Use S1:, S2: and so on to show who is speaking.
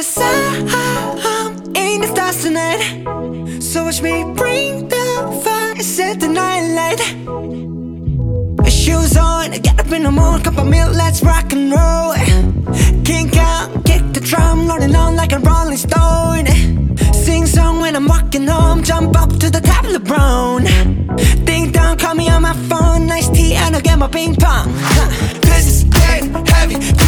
S1: 'cause I'm in the stars tonight. So watch me bring the fire, set the night light. Shoes on, get up in the morning, cup of milk, let's rock and roll. Kink out, kick the drum, rolling on like a rolling stone. Sing song when I'm walking home, jump up to the top of the brown. Ding dong, call me on my phone, nice tea and I'll get my ping pong. This is getting heavy.